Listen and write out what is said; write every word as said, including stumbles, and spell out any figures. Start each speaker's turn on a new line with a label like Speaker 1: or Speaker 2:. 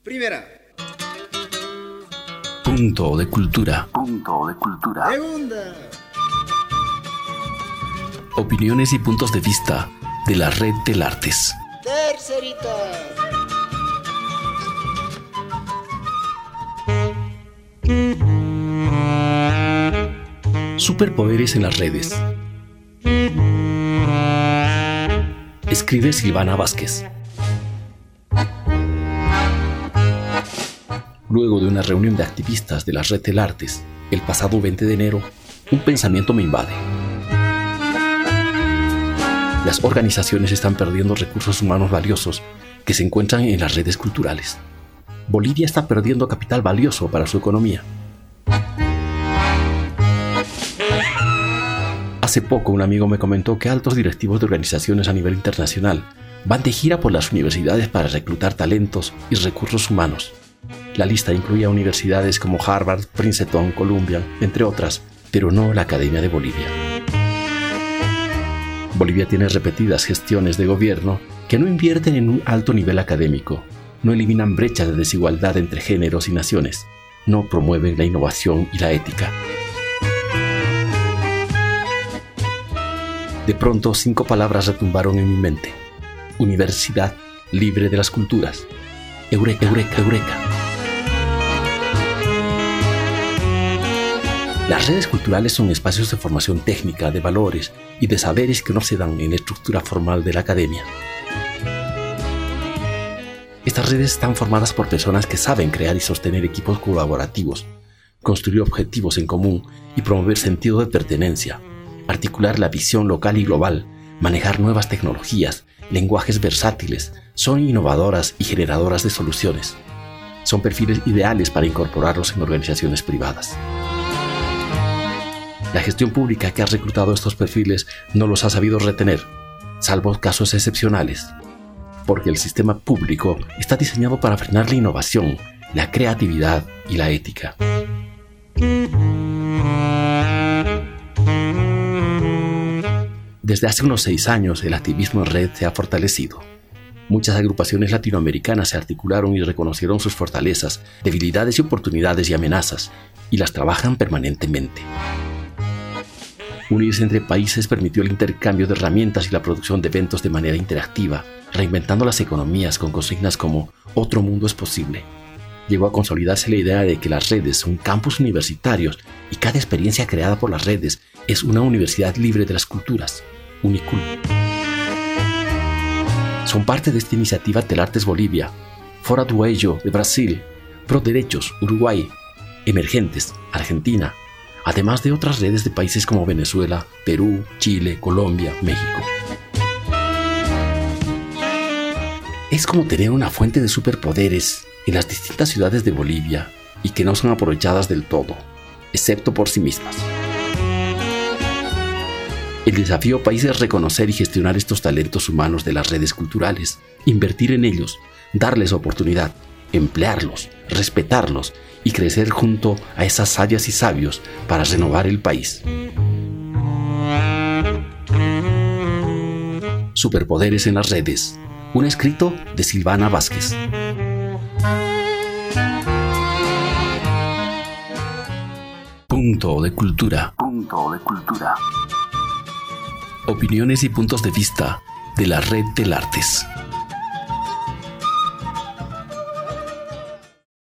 Speaker 1: Primera.
Speaker 2: Punto de cultura.
Speaker 3: Punto de cultura.
Speaker 1: Segunda.
Speaker 2: Opiniones y puntos de vista de la Red Telartes.
Speaker 1: Tercerita.
Speaker 2: Superpoderes en las redes. Escribe Silvana Vázquez. Luego de una reunión de activistas de la Red Telartes, el pasado veinte de enero, un pensamiento me invade. Las organizaciones están perdiendo recursos humanos valiosos que se encuentran en las redes culturales. Bolivia está perdiendo capital valioso para su economía. Hace poco un amigo me comentó que altos directivos de organizaciones a nivel internacional van de gira por las universidades para reclutar talentos y recursos humanos. La lista incluye a universidades como Harvard, Princeton, Columbia, entre otras, pero no la Academia de Bolivia. Bolivia tiene repetidas gestiones de gobierno que no invierten en un alto nivel académico, no eliminan brechas de desigualdad entre géneros y naciones, no promueven la innovación y la ética. De pronto, cinco palabras retumbaron en mi mente. Universidad libre de las culturas. Eureka, eureka, eureka. Las redes culturales son espacios de formación técnica, de valores y de saberes que no se dan en la estructura formal de la academia. Estas redes están formadas por personas que saben crear y sostener equipos colaborativos, construir objetivos en común y promover sentido de pertenencia, articular la visión local y global, manejar nuevas tecnologías, lenguajes versátiles, son innovadoras y generadoras de soluciones. Son perfiles ideales para incorporarlos en organizaciones privadas. La gestión pública que ha reclutado estos perfiles no los ha sabido retener, salvo casos excepcionales, porque el sistema público está diseñado para frenar la innovación, la creatividad y la ética. Desde hace unos seis años, el activismo en red se ha fortalecido. Muchas agrupaciones latinoamericanas se articularon y reconocieron sus fortalezas, debilidades y oportunidades y amenazas, y las trabajan permanentemente. Unirse entre países permitió el intercambio de herramientas y la producción de eventos de manera interactiva, reinventando las economías con consignas como «Otro mundo es posible». Llegó a consolidarse la idea de que las redes son campus universitarios y cada experiencia creada por las redes es una universidad libre de las culturas, Unicul. Son parte de esta iniciativa Telartes Bolivia, Fora do Ello de Brasil, Pro Derechos Uruguay, Emergentes Argentina, además de otras redes de países como Venezuela, Perú, Chile, Colombia, México. Es como tener una fuente de superpoderes en las distintas ciudades de Bolivia y que no son aprovechadas del todo, excepto por sí mismas. El desafío país es reconocer y gestionar estos talentos humanos de las redes culturales, invertir en ellos, darles oportunidad, emplearlos, respetarlos y crecer junto a esas sabias y sabios para renovar el país. Superpoderes en las redes. Un escrito de Silvana Vázquez. Punto de cultura.
Speaker 3: Punto de cultura.
Speaker 2: Opiniones y puntos de vista de la Red Telartes.